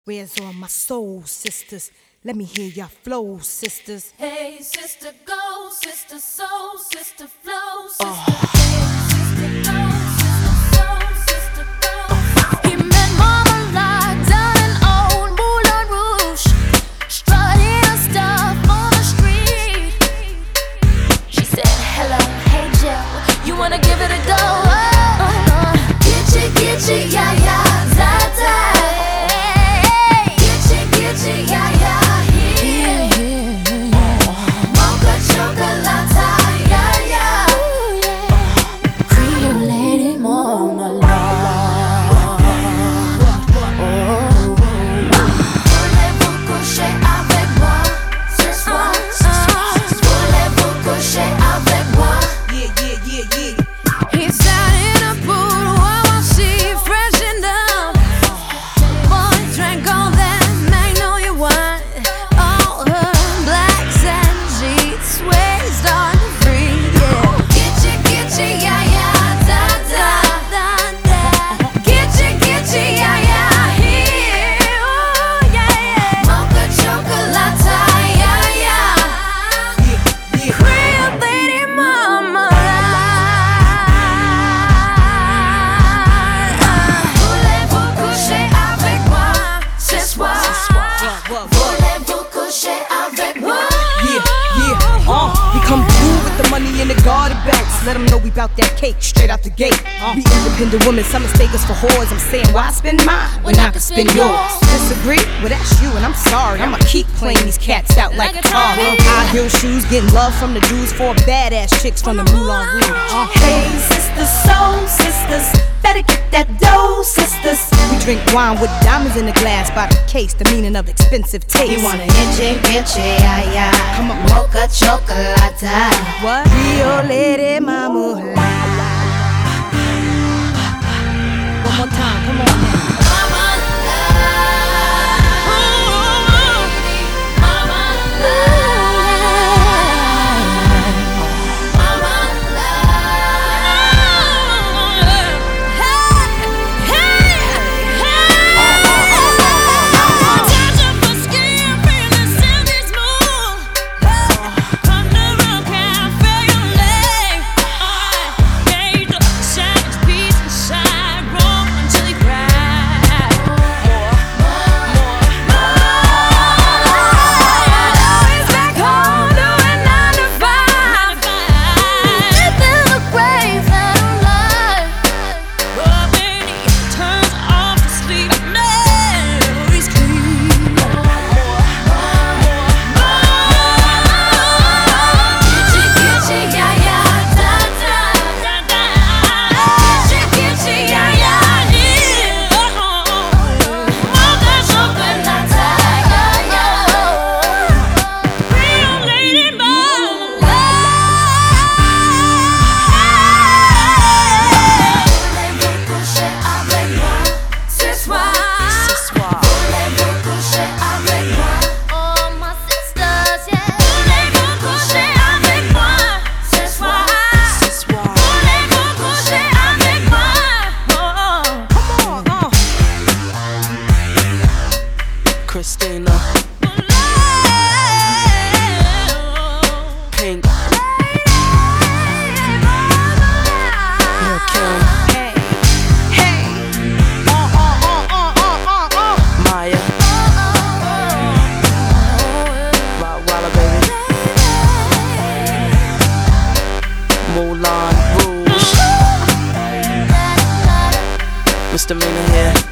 Where's all my soul sisters? Let me hear your flow, sisters. Hey, sister, go, sister, soul, sister, flow, sister. Hey, sister, go, sister, soul, sister, go. He met Mama locked down in old Moulin Rouge, strutting her stuff on the street. She said, hello, hey, Jill, you wanna give it a go? Get you, yeah, yeah, da, da. Come through with the money in the garden belts. Let them know we bout that cake straight out the gate. We independent women, some mistake us for whores. I'm saying, why spend mine when I can spend yours? Disagree? Well, that's you, and I'm sorry. I'ma keep playing these cats out like Atari. High heel shoes, getting love from the Jews, 4 badass chicks from the Moulin Rouge. Hey, sisters, soul sisters, better get that dough, sisters. We drink wine with diamonds in the glass by the case, the meaning of expensive taste. You wanna itchy, yeah, yeah. Come on, mocha chocolate. What? Rio Lady Mama. One more time, come on now. Christina, Pink, Lil' Kim, Hey, Maya, Rottweiler, baby, Moulin Rouge, Misdemeanor here.